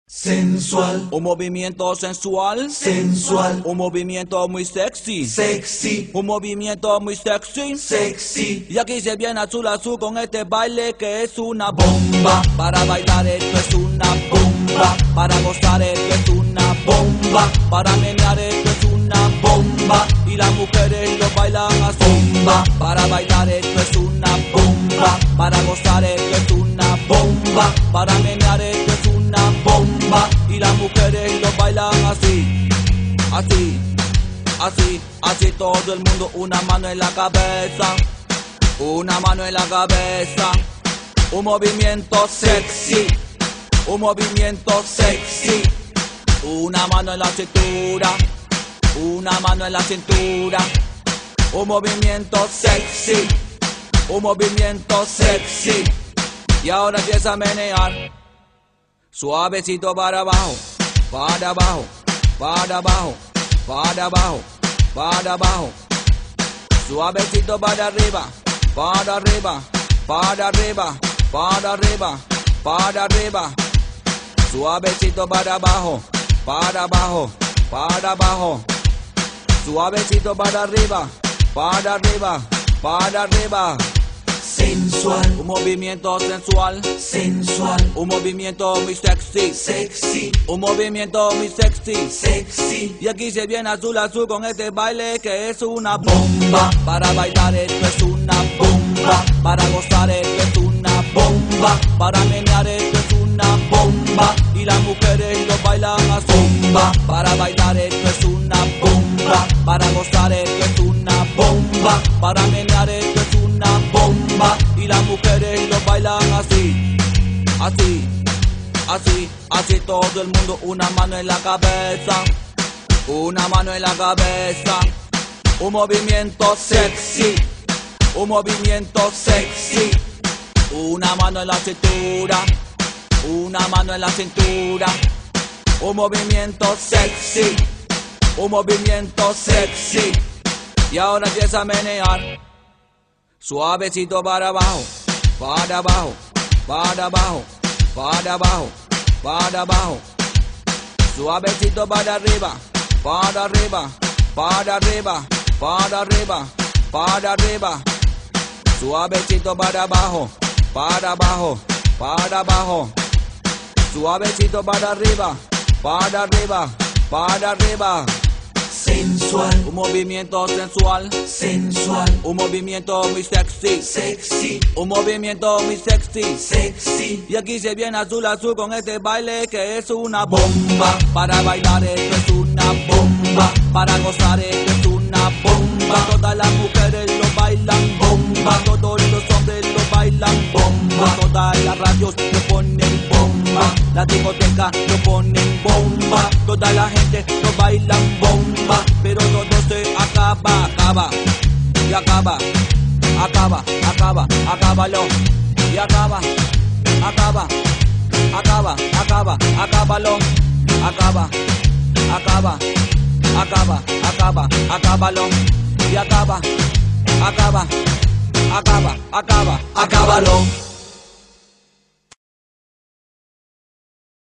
Sensual, un movimiento sensual, sensual, un movimiento muy sexy, sexy, un movimiento muy sexy, sexy. Y aquí se viene azul azul con este baile que es una bomba. Para bailar esto es una bomba, para gozar esto es una bomba, para menear esto es una bomba, y las mujeres lo bailan así. Bomba. Para bailar esto es una bomba, para gozar esto es una bomba, para menear esto es una bomba, y las mujeres lo bailan así, así, así, así todo el mundo, una mano en la cabeza, una mano en la cabeza, un movimiento sexy, un movimiento sexy, una mano en la cintura, una mano en la cintura, un movimiento sexy, un movimiento sexy, y ahora empieza a menear, suavecito para abajo, para abajo, para abajo, para abajo, para abajo, suavecito para arriba, para arriba, para arriba, para arriba, para arriba, suavecito para abajo, para abajo, para abajo, suavecito para arriba, para arriba, para arriba. Sensual, Un movimiento sensual, sensual, un movimiento muy sexy, sexy, un movimiento muy sexy. sexy. Y aquí se viene azul azul con este baile que es una bomba. Para bailar esto es una bomba, para gozar esto es una bomba, para menear esto es una bomba, y las mujeres lo bailan así. Bomba. Para bailar esto es una bomba, para gozar esto es una bomba, para menear esto es una bomba, y las mujeres lo bailan así, así, así, así todo el mundo, una mano en la cabeza, una mano en la cabeza, un movimiento sexy, un movimiento sexy, una mano en la cintura, una mano en la cintura, un movimiento sexy, un movimiento sexy, y ahora empieza a menear, suavecito para abajo, para abajo, para abajo, para abajo, para abajo, suavecito para arriba, para arriba, para arriba, para arriba, para arriba, suavecito para abajo, para abajo, para abajo, suavecito para arriba, para arriba, para arriba. Sensual, Un movimiento sensual, sensual, un movimiento muy sexy, sexy, un movimiento muy sexy. sexy. Y aquí se viene azul azul con este baile que es una bomba. Para bailar esto es una bomba, para gozar esto es una bomba. Todas las mujeres lo bailan bomba, todos los hombres lo bailan bomba. Todas las radios lo ponen bomba, las discotecas lo ponen bomba. Toda la gente lo bailan bomba, pero todo se acaba, acaba, y acaba, acaba, acaba, acábalo, y acaba, acaba, acaba, acaba, acábalo, acaba, acaba, acaba, acaba, acábalo, y acaba, acaba, acaba, acaba, acábalo.